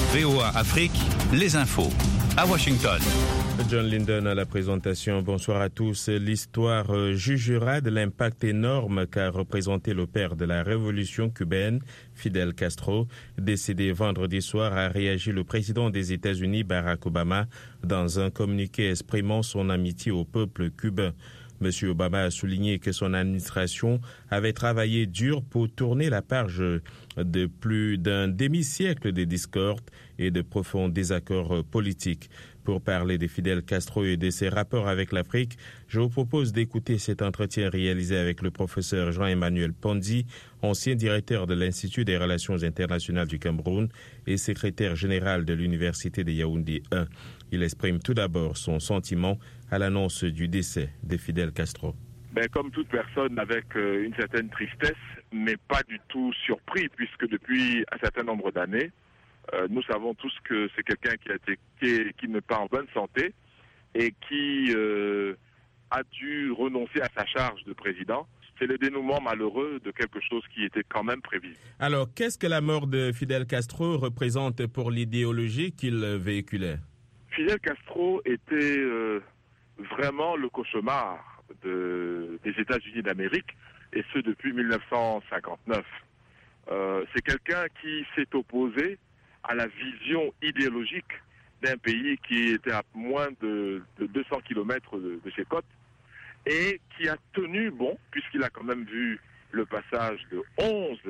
VOA Afrique, les infos. À Washington. John Linden à la présentation. Bonsoir à tous. L'histoire jugera de l'impact énorme qu'a représenté le père de la révolution cubaine, Fidel Castro. Décédé vendredi soir, a réagi le président des États-Unis, Barack Obama, dans un communiqué exprimant son amitié au peuple cubain. M. Obama a souligné que son administration avait travaillé dur pour tourner la page de plus d'un demi-siècle de discorde et de profonds désaccords politiques. Pour parler de Fidel Castro et de ses rapports avec l'Afrique, je vous propose d'écouter cet entretien réalisé avec le professeur Jean-Emmanuel Pondi, ancien directeur de l'Institut des Relations internationales du Cameroun et secrétaire général de l'Université de Yaoundé 1. Il exprime tout d'abord son sentiment à l'annonce du décès de Fidel Castro. Comme toute personne, avec une certaine tristesse, mais pas du tout surpris, puisque depuis un certain nombre d'années, nous savons tous que c'est quelqu'un qui n'est pas en bonne santé et qui a dû renoncer à sa charge de président. C'est le dénouement malheureux de quelque chose qui était quand même prévisible. Alors, qu'est-ce que la mort de Fidel Castro représente pour l'idéologie qu'il véhiculait ? Fidel Castro était vraiment le cauchemar des États-Unis d'Amérique, et ce depuis 1959. C'est quelqu'un qui s'est opposé à la vision idéologique d'un pays qui était à moins de 200 kilomètres de ses côtes, et qui a tenu bon, puisqu'il a quand même vu le passage de 11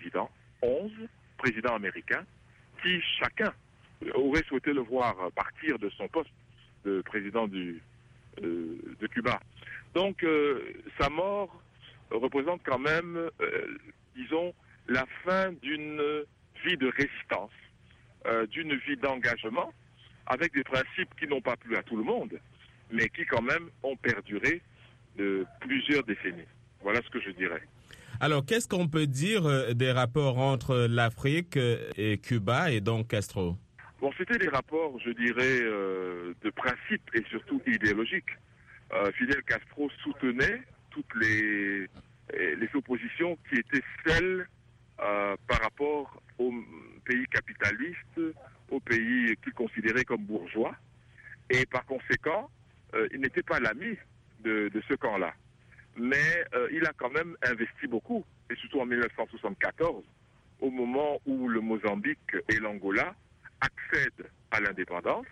présidents américains, qui chacun aurait souhaité le voir partir de son poste de président de Cuba. Donc, sa mort représente quand même, disons, la fin d'une vie de résistance, d'une vie d'engagement, avec des principes qui n'ont pas plu à tout le monde, mais qui quand même ont perduré de plusieurs décennies. Voilà ce que je dirais. Alors, qu'est-ce qu'on peut dire des rapports entre l'Afrique et Cuba et donc Castro ? Bon, c'était des rapports, je dirais, de principe et surtout idéologiques. Fidel Castro soutenait toutes les oppositions qui étaient celles par rapport aux pays capitalistes, aux pays qu'il considérait comme bourgeois. Et par conséquent, il n'était pas l'ami de ce camp-là. Mais il a quand même investi beaucoup, et surtout en 1974, au moment où le Mozambique et l'Angola accèdent à l'indépendance.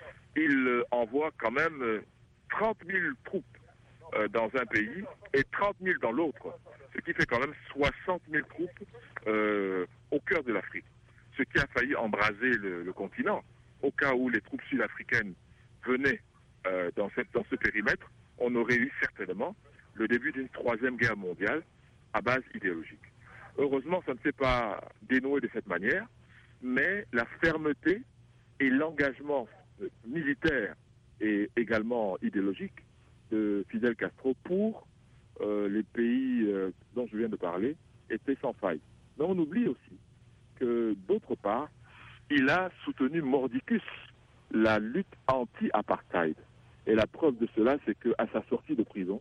Il envoie quand même 30 000 troupes dans un pays et 30 000 dans l'autre, ce qui fait quand même 60 000 troupes au cœur de l'Afrique, ce qui a failli embraser le continent. Au cas où les troupes sud-africaines venaient dans ce périmètre, on aurait eu certainement le début d'une troisième guerre mondiale à base idéologique. Heureusement, ça ne s'est pas dénoué de cette manière, mais la fermeté et l'engagement militaire et également idéologique de Fidel Castro pour les pays dont je viens de parler était sans faille. Mais on oublie aussi que, d'autre part, il a soutenu mordicus la lutte anti-apartheid. Et la preuve de cela, c'est qu'à sa sortie de prison,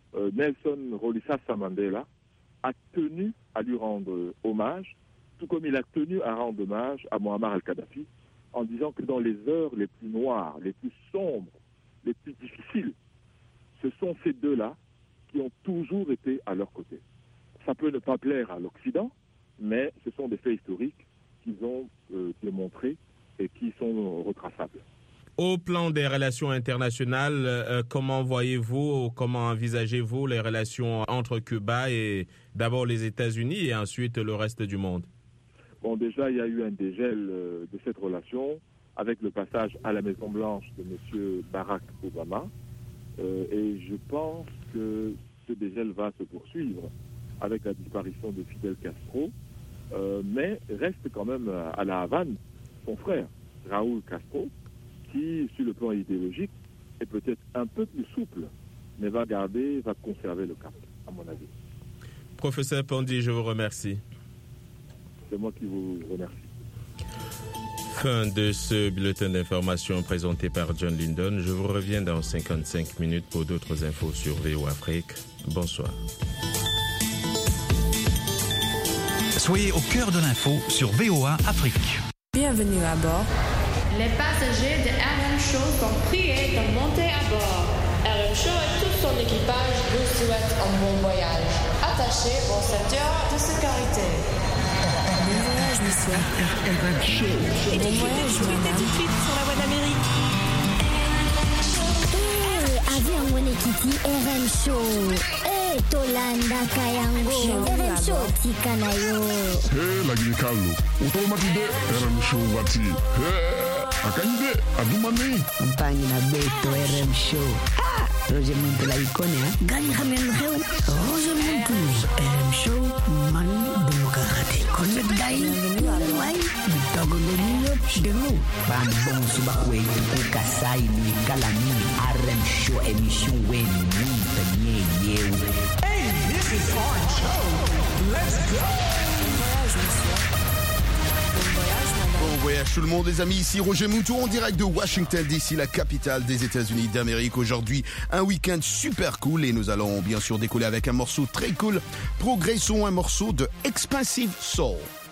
Nelson Rolihlahla Mandela a tenu à lui rendre hommage, tout comme il a tenu à rendre hommage à Muammar al-Kadhafi, en disant que dans les heures les plus noires, les plus sombres, les plus difficiles, ce sont ces deux-là qui ont toujours été à leur côté. Ça peut ne pas plaire à l'Occident, mais ce sont des faits historiques qu'ils ont montrés et qui sont retraçables. Au plan des relations internationales, comment voyez-vous, comment envisagez-vous les relations entre Cuba et d'abord les États-Unis et ensuite le reste du monde ? Bon, déjà, il y a eu un dégel de cette relation avec le passage à la Maison-Blanche de M. Barack Obama. Et je pense que ce dégel va se poursuivre avec la disparition de Fidel Castro. Mais reste quand même à La Havane son frère, Raúl Castro, qui, sur le plan idéologique, est peut-être un peu plus souple, mais va conserver le cap, à mon avis. Professeur Pondi, je vous remercie. C'est moi qui vous remercie. Fin de ce bulletin d'information présenté par John Linden. Je vous reviens dans 55 minutes pour d'autres infos sur VOA Afrique. Bonsoir. Soyez au cœur de l'info sur VOA Afrique. Bienvenue à bord. Les passagers de RM Show sont priés de monter à bord. RM Show et tout son équipage vous souhaitent un bon voyage. Attachez vos ceintures de sécurité. Bon voyage, monsieur. RM Show. Bon voyage, madame. Tout de suite sur la voie d'Amérique. Avion Wenekiti RM Show. Tolanda Kayango. RM Show Tikanayo. Lagi Carlo. Automatique RM Show Wati. Akande Adumani. Campagne na Beto RM Show. Roger Muntu la icône, Gagne Hamel Reu. Roger Muntu RM Show. Man Democratique. Connect Dai. Wai. Togo Lenino. Demo. Ban bon subakwe. Kasai ni Kalani. RM Show émission Wen. Hey, this is our show. Let's go. Bon voyage tout le monde les amis, ici Roger Moutou en direct de Washington DC, la capitale des États-Unis d'Amérique. Aujourd'hui, un week-end super cool et nous allons bien sûr décoller avec un morceau très cool. Progressons, un morceau de Expensive Soul.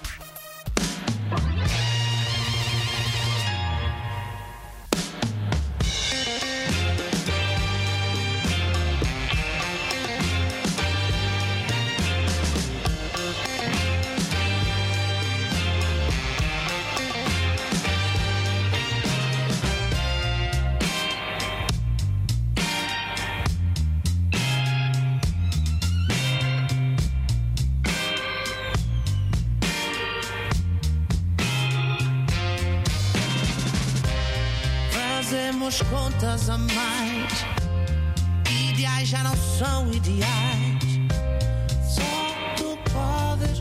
Fazemos contas a mais. Ideais já não são ideais. Só tu podes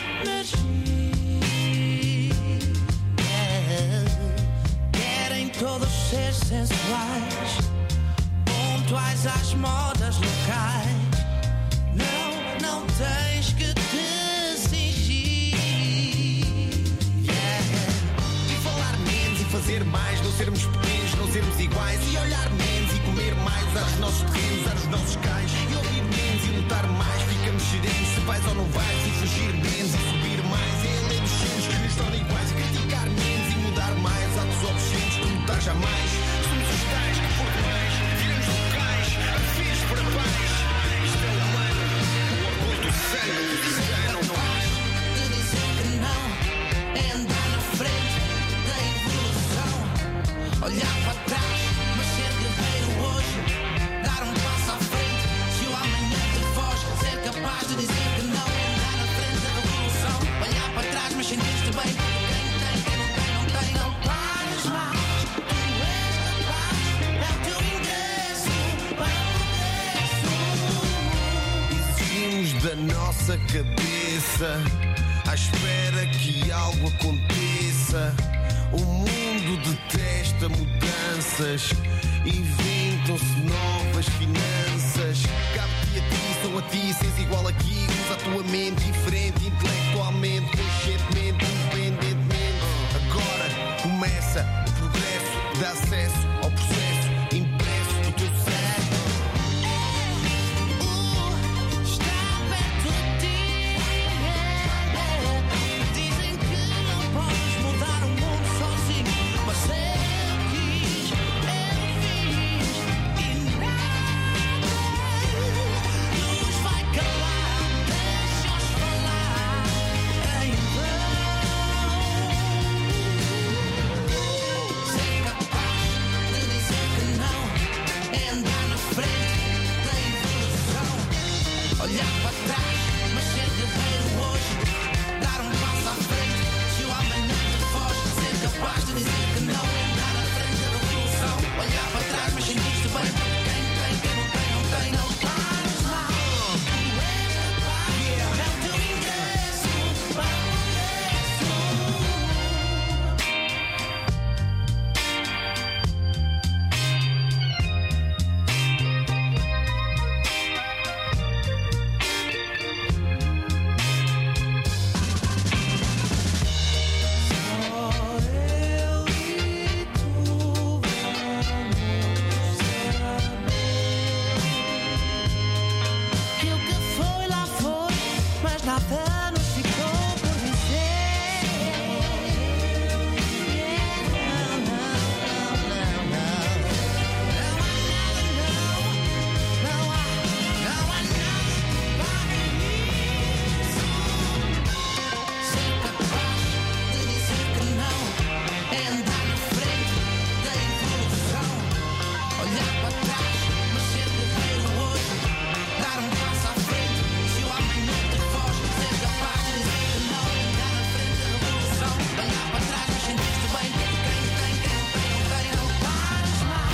imaginar. Querem todos ser sensuais, pontuais às modas locais. Não tens que te cingir. E falar menos e fazer mais. Não sermos pequenos, não sermos iguais. E olhar menos e comer mais. Usar os nossos terrenos, usar os nossos cais. E ouvir menos e lutar mais. Ficamos serenos se vais ou não vais. E fugir menos e subir mais. É a lei dos genes que nos torna iguais. Criticar menos e mudar mais. Atos obscenos que lutar jamais. Somos os tais que por demais viramos locais. Afins para paz. Isto é humano. O orgulho do sangue do cigano. De dizer que não é andar na frente da evolução. Olhar para trás, mas ser guerreiro hoje. Dar um passo à frente, se o amanhã te foge. Ser capaz de dizer que não é andar na frente da revolução. Olhar para trás, mas sentir-te bem. Quem tem, não pares mais. Tu és capaz, é o teu ingresso para o progresso. Exigimos da nossa cabeça, à espera que algo aconteça. O mundo detesta mudanças. Inventam-se novas finanças. Cabe-te a ti, são a ti, sês igual aqui. Usa a tua mente diferente, intelectualmente, conscientemente, independentemente. Agora começa o progresso, dá acesso ao processo impresso do teu cérebro. Está perto de ti. Dizem que não podes mudar o mundo sozinho, mas eu quis, eu fiz e nada nos vai calar. Deixa-os falar em vão. Ser capaz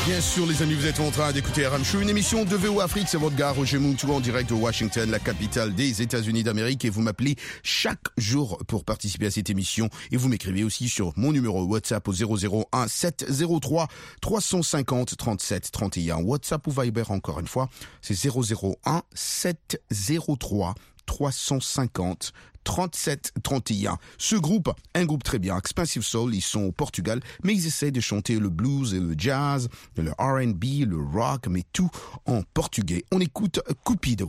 Bien sûr, les amis, vous êtes en train d'écouter RM Show, une émission de VO Afrique. C'est votre gars, Roger Moutou, en direct de Washington, la capitale des États-Unis d'Amérique. Et vous m'appelez chaque jour pour participer à cette émission. Et vous m'écrivez aussi sur mon numéro WhatsApp au 001 703 350 37 31. WhatsApp ou Viber, encore une fois, c'est 001 703 350 37 31. Ce groupe, un groupe très bien, Expensive Soul, ils sont au Portugal, mais ils essaient de chanter le blues et le jazz, le R&B, le rock, mais tout en portugais. On écoute Cupido.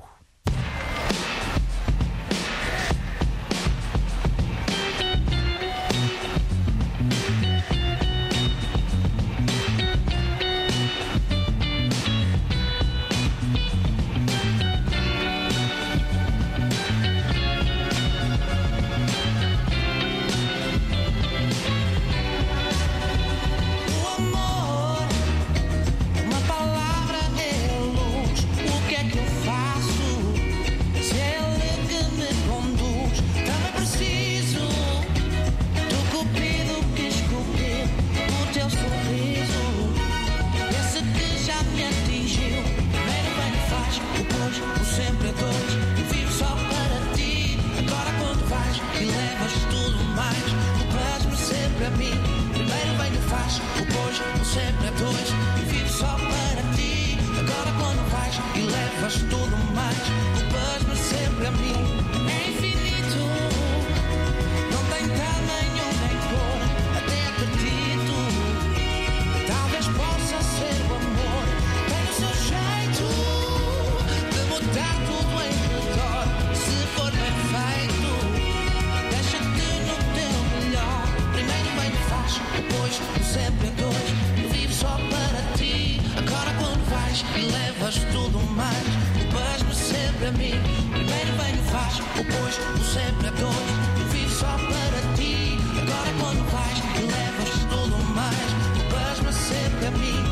Uma palavra é luz. O que é que eu faço? Se é ele que me conduz, também preciso do cupido que esculpiu o teu sorriso. Esse que já me atingiu. Primeiro bem me faz, depois o sempre é dois. Eu vivo só para ti. Agora quando vais e levas tudo mais, culpas-me sempre a mim. Primeiro bem me faz, depois o sempre é dois. Eu vivo só para ti. Agora quando vais e levas tudo mais, culpas-me sempre a mim. É infinito, não tem tamanho nem cor, até acredito. Talvez possa ser o amor, tem o seu jeito de mudar tudo em redor. Se for bem feito, deixa-te no teu melhor. Primeiro bem me faz, depois o sempre é dois. Eu vivo só para ti. Agora quando vais e levas tudo mais, culpas-me sempre a mim. Primeiro bem me faz, depois o sempre é dois. Eu vivo só para ti. Agora quando vais e levas tudo mais, culpas-me sempre a mim.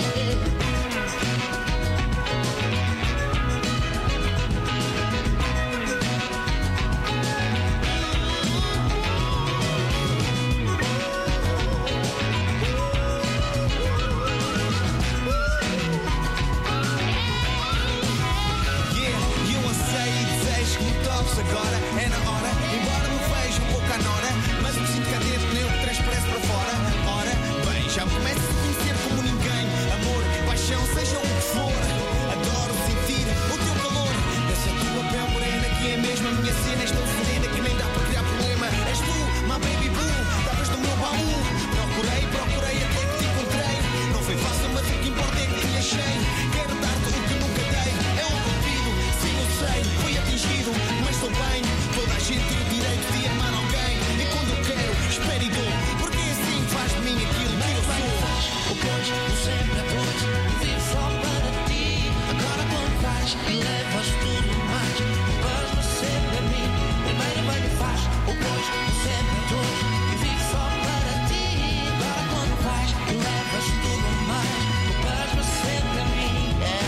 Eu anseio e desejo que me toques agora. É na hora, embora me veja um pouco à nora, mas me sinto cá dentro, nem o que transparece para fora. Ora, bem, já me começo a conhecer como ninguém. Amor, paixão, seja o que for. Adoro sentir o teu calor. Essa tua pele morena que é mesmo a minha cena. És tão serena que nem dá para criar problema. És tu, my baby boo, estavas no meu baú. Procurei até que te encontrei. Não foi fácil, mas o que importa é que te achei. Quero dar-te o que nunca dei. É um cupido, sim eu sei, fui atingido, mas estou bem. Toda a gente tem o direito de amar alguém. E quando eu quero, espero e dou. Porque assim faz de mim aquilo que eu sou. Depois o sempre é dois. Eu vivo só para ti. Agora quando vais e levas tudo mais, culpas-me sempre a mim. Primeiro bem me faz, depois o sempre é dois. Eu vivo só para ti. Agora quando vais e levas tudo mais, culpas-me sempre a mim.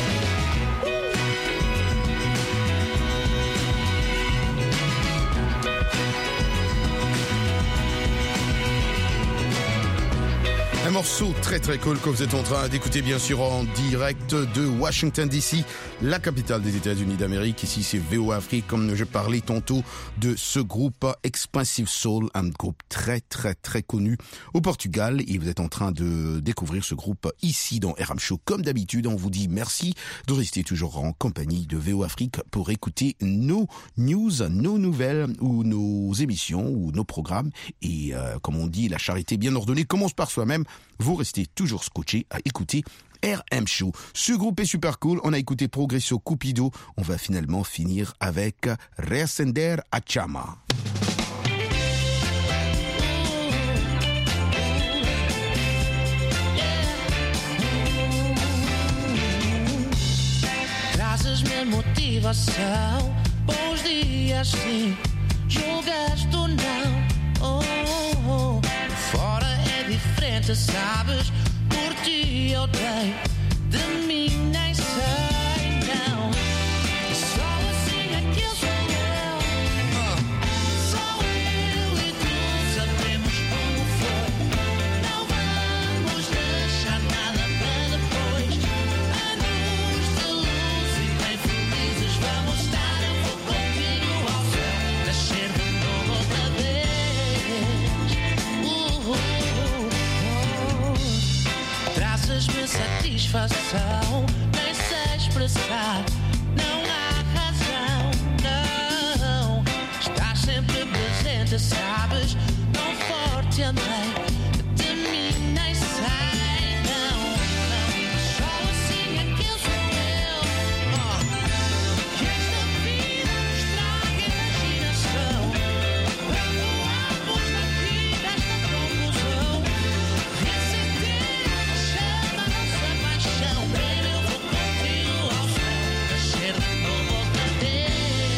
Un morceau très très cool que vous êtes en train d'écouter bien sûr en direct de Washington DC, la capitale des États-Unis d'Amérique. Ici c'est VO Afrique, comme je parlais tantôt de ce groupe Expensive Soul, un groupe très très très connu au Portugal, et vous êtes en train de découvrir ce groupe ici dans RM Show. Comme d'habitude, on vous dit merci de rester toujours en compagnie de VO Afrique pour écouter nos news, nos nouvelles ou nos émissions ou nos programmes. Et comme on dit, la charité bien ordonnée commence par soi-même. Vous restez toujours scotché à écouter RM Show. Ce groupe est super cool. On a écouté Progresso Cupido. On va finalement finir avec Reacender a Chama. Trazes-me motivação, bons dias sim, julgas tu não. Oh, oh, oh. Fora é diferente, sabes? Por ti eu dei, de mim nem sei, não. Só assim é que eu sou eu. Só eu e tu sabemos como foi. Não vamos deixar nada para depois. satisfação, nem sei expressar, não há razão, não. Estás sempre presente, sabes, tão forte andei, de mim nem sei, não, não. Só assim é que eu sou eu, que esta vida nos traga imaginação. Quando ambos na vida esta confusão, reacender a chama, nossa paixão. Baby, eu vou contigo ao céu, nascer de novo outra vez.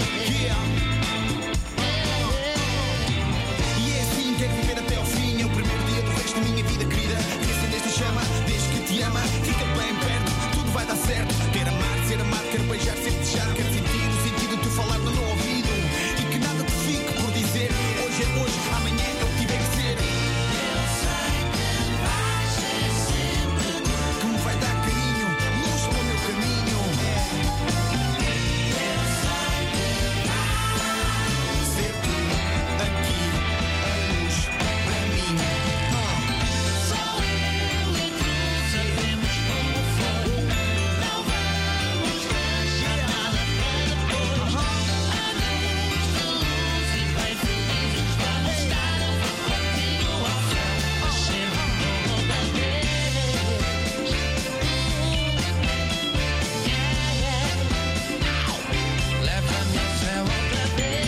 E é assim, quero viver até ao fim. É o primeiro dia do resto da minha vida, querida. Reacendeste a chama, desde que te ama. Fica bem perto, tudo vai dar certo. Quero amar, ser amado, quero beijar, ser desejado. Quero sentir o sentido de tu falar no meu ouvido. E que nada te fique por dizer. Hoje é hoje, amanhã é o que tiver que ser. Eu sei que vai ser sempre Que me vai dar carinho, luz para o meu caminho. eu sei que Ser tu aqui, a luz para mim. sou eu e tu sabemos como foi. Não vamos deixar nada para depois. Anos de luz e bem felizes vamos estar. Eu vou contigo ao céu, nascer de novo outra vez. Leva-me ao céu outra vez.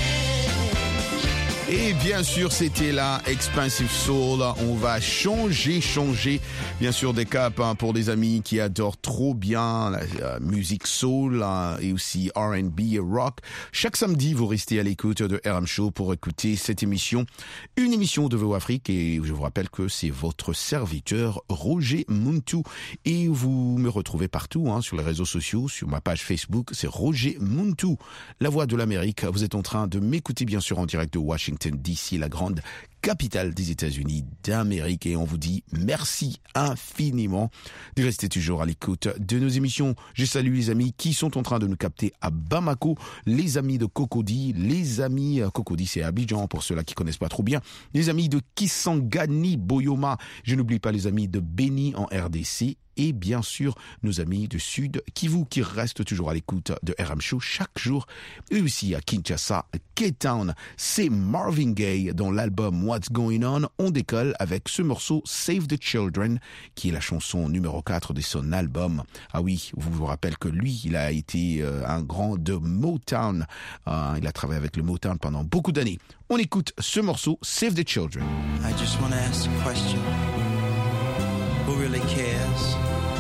Et bien sûr, c'était la Expensive Soul. On va changer bien sûr des caps pour des amis qui adorent trop bien la musique soul et aussi R&B et rock. Chaque samedi, vous restez à l'écoute de RM Show pour écouter cette émission. Une émission de VO Afrique et je vous rappelle que c'est votre serviteur Roger Muntu. Et vous me retrouvez partout sur les réseaux sociaux, sur ma page Facebook, c'est Roger Muntu, la voix de l'Amérique. Vous êtes en train de m'écouter bien sûr en direct de Washington DC, la grande capitale des États-Unis d'Amérique, et on vous dit merci infiniment de rester toujours à l'écoute de nos émissions. Je salue les amis qui sont en train de nous capter à Bamako, les amis de Cocody, Cocody c'est Abidjan pour ceux-là qui connaissent pas trop bien, les amis de Kisangani, Boyoma, je n'oublie pas les amis de Beni en RDC, et bien sûr nos amis du Sud Kivu qui restent toujours à l'écoute de RM Show chaque jour, et aussi à Kinshasa, K-Town. C'est Marvin Gaye dans l'album What's Going On. On décolle avec ce morceau Save the Children qui est la chanson numéro 4 de son album. Ah oui, vous rappelle que lui, il a été un grand de Motown. Il a travaillé avec le Motown pendant beaucoup d'années. On écoute ce morceau Save the Children. I just want to ask a question. Who really cares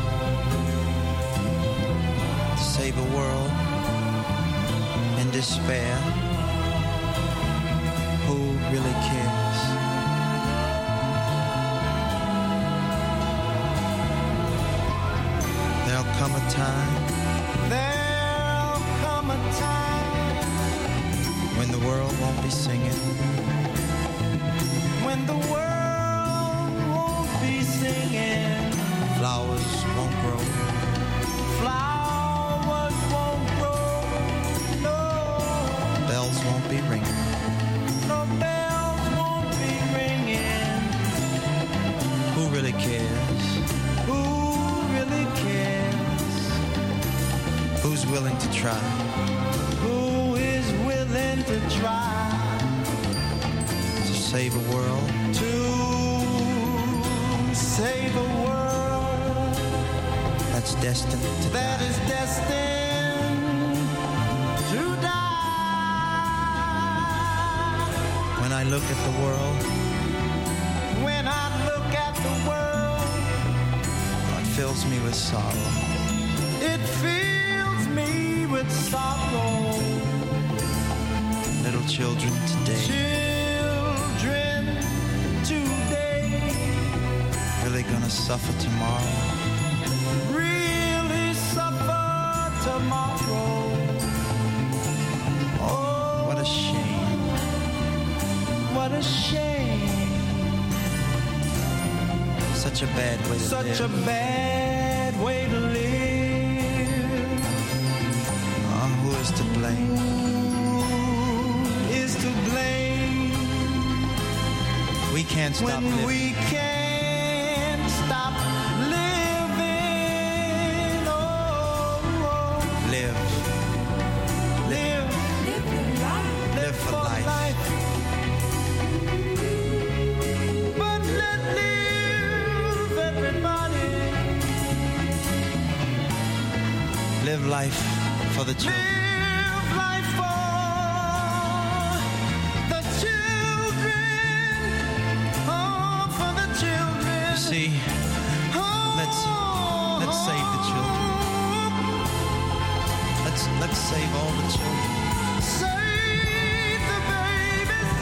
to save a world in despair? Who really cares? There'll come a time when the world won't be singing, When the world won't be singing, flowers won't grow, flowers won't grow, no, bells won't be ringing. no bells won't be ringing. Who really cares? Who really cares? Who's willing to try? Who is willing to try To save a world to save a world that's destined to that die? is destined to die? When I look at the world, When I look at the world, it fills me with sorrow. it fills me with sorrow. Little children today Children today really gonna suffer tomorrow. really suffer tomorrow. Oh, What a shame. what a shame. Such a bad way to Such a live. bad way to live. Who is to blame? Who is to blame? We can't stop when living. we can't stop living. live life for the children. Live life for the children. Oh, for the children. You see, let's save the children. Let's save all the children. Save the babies.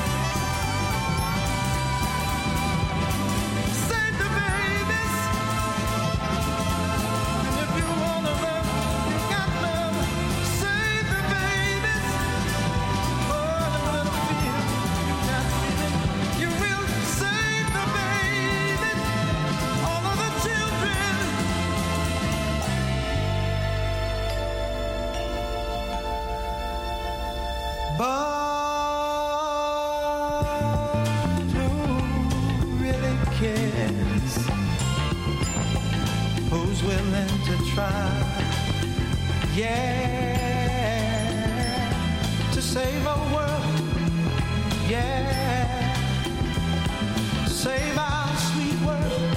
Save the babies. And if you want to love, you got love. Save the babies. Oh, the little fear you got feeling. You will save the babies. All of the children. But who really cares? Who's willing to try? Yeah, to save our world. Yeah, to save our sweet world.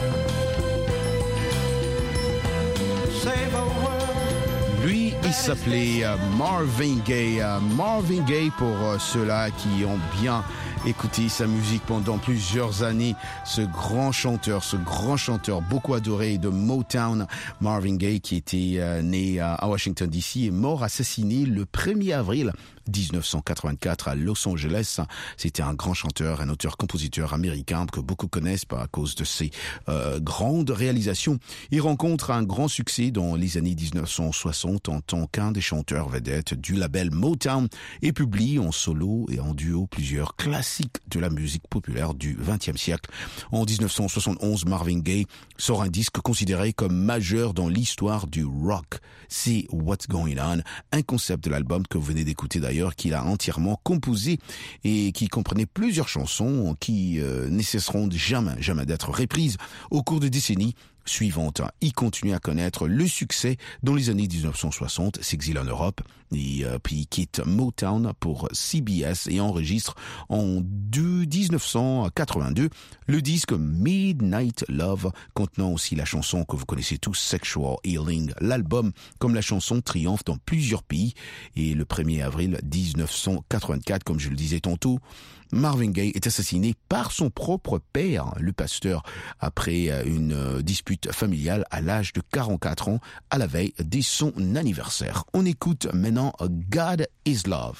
Save our world. Lui, il s'appelait Marvin Gaye. Marvin Gaye, pour ceux-là qui ont bien écouté sa musique pendant plusieurs années, ce grand chanteur beaucoup adoré de Motown, Marvin Gaye, qui était né à Washington DC, est mort assassiné le 1er avril 1984 à Los Angeles. C'était un grand chanteur, un auteur-compositeur américain que beaucoup connaissent à cause de ses grandes réalisations. Il rencontre un grand succès dans les années 1960 en tant qu'un des chanteurs vedettes du label Motown et publie en solo et en duo plusieurs classiques de la musique populaire du XXe siècle. En 1971, Marvin Gaye sort un disque considéré comme majeur dans l'histoire du rock. C'est What's Going On, un concept de l'album que vous venez d'écouter d'ailleurs, qu'il a entièrement composé et qui comprenait plusieurs chansons qui ne cesseront jamais d'être reprises au cours des décennies suivantes. Il continue à connaître le succès dans les années 1960, s'exile en Europe et puis il quitte Motown pour CBS et enregistre en 1982 le disque Midnight Love, contenant aussi la chanson que vous connaissez tous, Sexual Healing. L'album, comme la chanson, triomphe dans plusieurs pays et le 1er avril 1984, comme je le disais tantôt, Marvin Gaye est assassiné par son propre père, le pasteur, après une dispute familiale à l'âge de 44 ans, à la veille de son anniversaire. On écoute maintenant God is Love.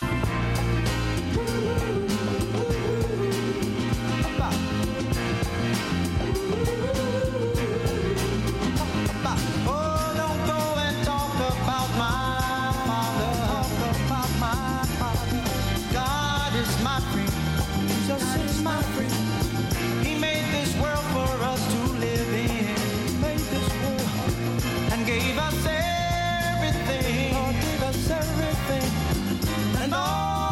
Gave us everything, and all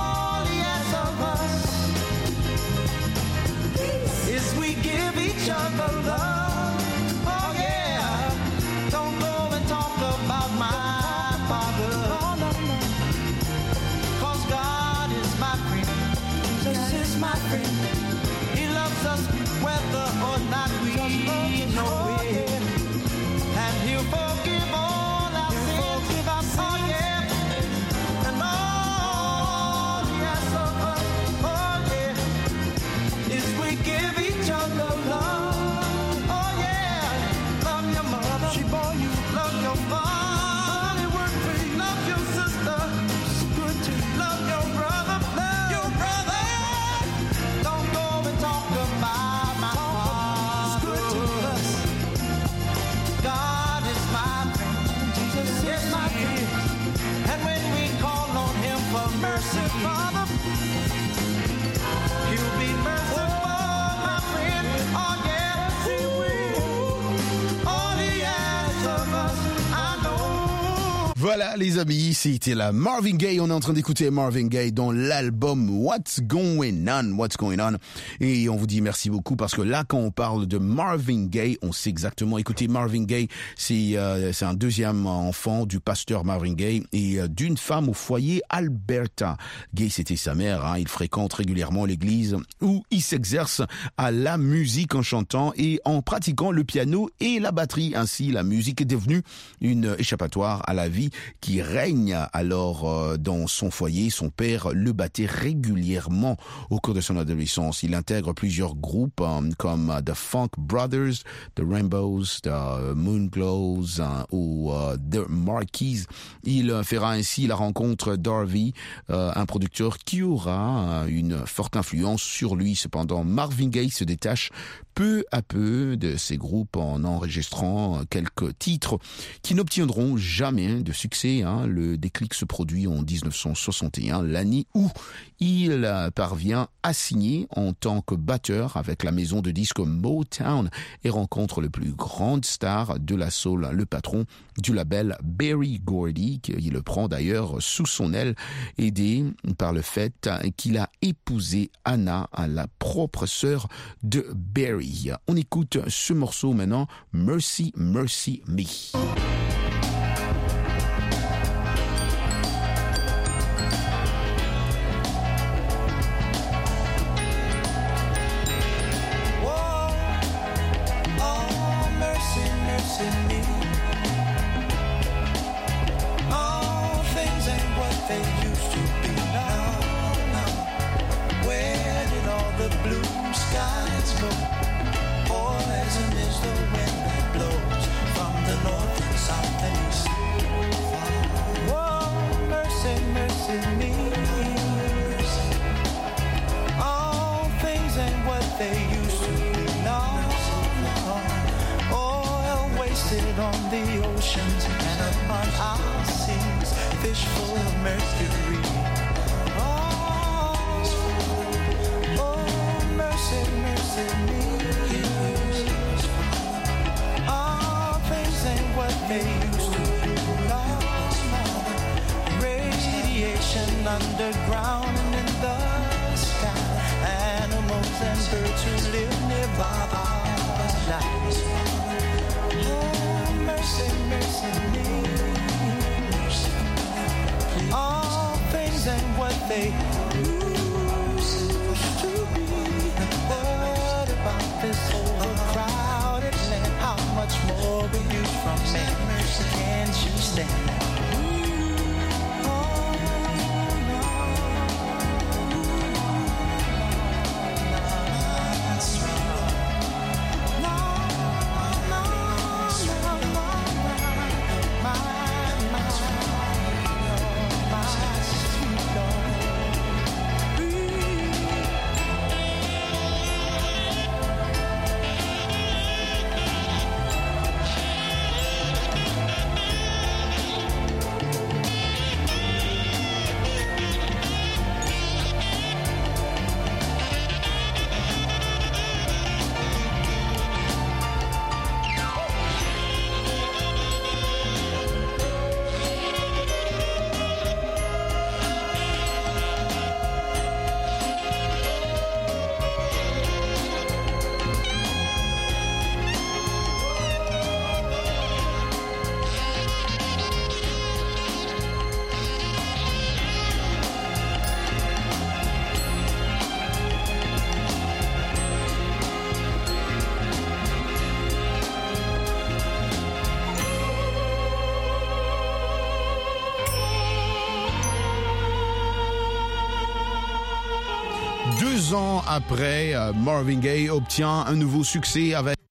Voilà les amis, c'était la Marvin Gaye. On est en train d'écouter Marvin Gaye dans l'album What's Going On. Et on vous dit merci beaucoup parce que là quand on parle de Marvin Gaye, on sait exactement. Écoutez, Marvin Gaye, c'est un deuxième enfant du pasteur Marvin Gaye et d'une femme au foyer Alberta. Gaye, c'était sa mère. Il fréquente régulièrement l'église où il s'exerce à la musique en chantant et en pratiquant le piano et la batterie. Ainsi, la musique est devenue une échappatoire à la vie qui règne alors dans son foyer. Son père le battait régulièrement au cours de son adolescence. Il intègre plusieurs groupes comme The Funk Brothers, The Rainbows, The Moonglows ou The Marquis. Il fera ainsi la rencontre d'Harvey, un producteur qui aura une forte influence sur lui. Cependant, Marvin Gaye se détache peu à peu de ces groupes en enregistrant quelques titres qui n'obtiendront jamais de succès. Le déclic se produit en 1961, l'année où il parvient à signer en tant que batteur avec la maison de disques Motown et rencontre le plus grand star de la soul, le patron du label Berry Gordy, qui le prend d'ailleurs sous son aile, aidé par le fait qu'il a épousé Anna, la propre sœur de Berry. On écoute ce morceau maintenant, Mercy, Mercy Me. On the oceans and upon our seas, fish full of mercury. Oh, mercy, mercy me. All things ain't what they used to be. No, radiation underground and in the sky. Animals and birds who live nearby our lives. Mercy, mercy me. All things ain't what they used to be. What about this overcrowded land? How much more will you from me? Can't you stand that? Deux ans après, Marvin Gaye obtient un nouveau succès avec